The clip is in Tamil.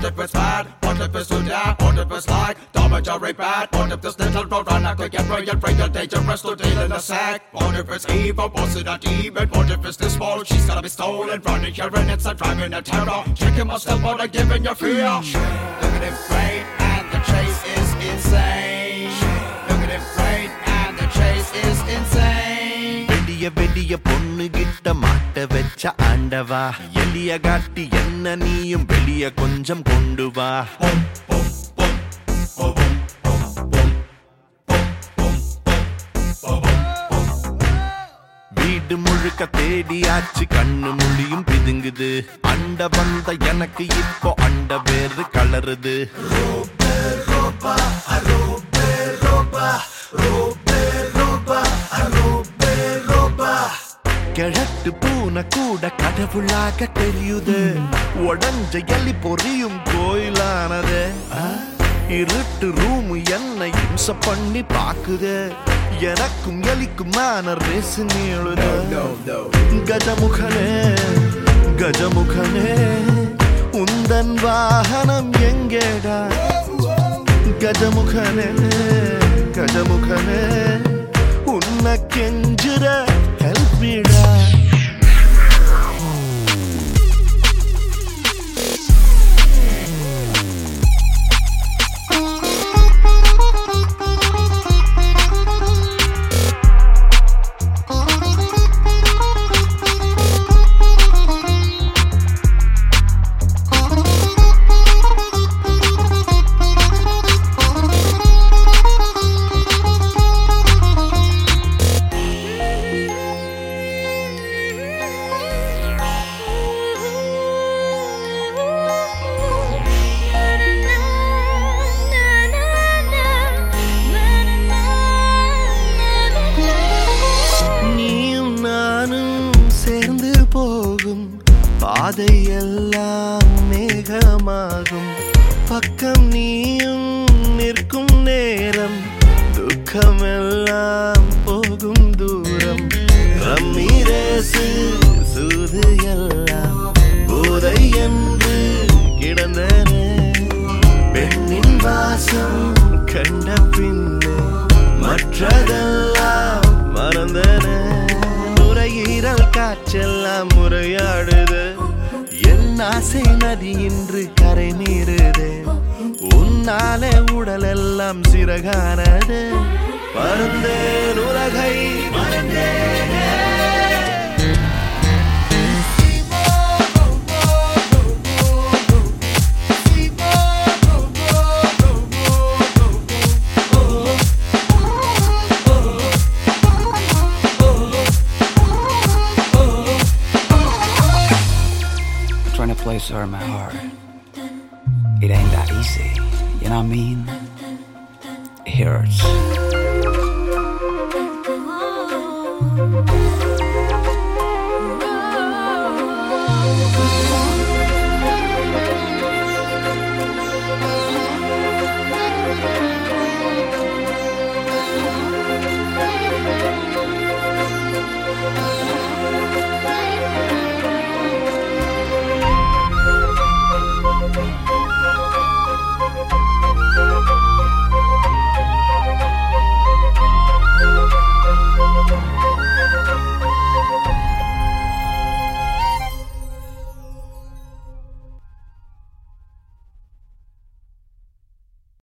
if it's bad? What if it's too damn? What if it's like Tom and Jerry bad? What if this little roadrunner could get real, real dangerous to deal in a sack? What if it's evil? Was it a demon? What if it's this small? She's gonna be stolen, running here and it's a driving a terror. Checking my step on giving you fear. Look at him afraid and the chase is insane. Look at him afraid and the chase is insane. வெடிய வெடிய பொண்ணு கிட்ட மாட்ட வச்ச ஆண்டவா எலிய காட்டி என்ன நீயும் வெளிய கொஞ்சம் கொண்டு வா வீடு முழுக்க தேடியாச்சு கண்ணு மொழியும் பிதுங்குது அண்ட வந்த எனக்கு இப்போ அண்ட வேறு கலருது கிழட்டு பூனை கூட கடவுளாக தெரியுது உடஞ்ச எலி பொரியும் கோயிலானது இருட்டு ரூம் என்ன இம்ச பண்ணி பாக்குது எனக்கும் எலிக்குமான ரேசு நீளுது கஜமுகனே கஜமுகனே உந்தன் வாகனம் எங்கேடா கஜமுகனே கஜமுகனே உன்னை கெஞ்சுற help me da பாதையெல்லாம் மேகமாகும் பக்கம் நீயும் நிற்கும் நேரம் துக்கமெல்லாம் போகும் தூரம் ரம்மீரேசு சூது எல்லாம் போதை என்று கிடந்தன பெண்ணின் வாசம் கண்ட பின்னே மற்றதெல்லாம் மறந்தன நுரையீரல் காற்றெல்லாம் முறையாடுது என் ஆசை நதி இன்று கரை மீறுது உன்னாலே உடலெல்லாம் சிறகானது பறந்தேன் உலகை மறந்தேனே Trying to place her in my heart. It ain't that easy, you know what I mean? It hurts.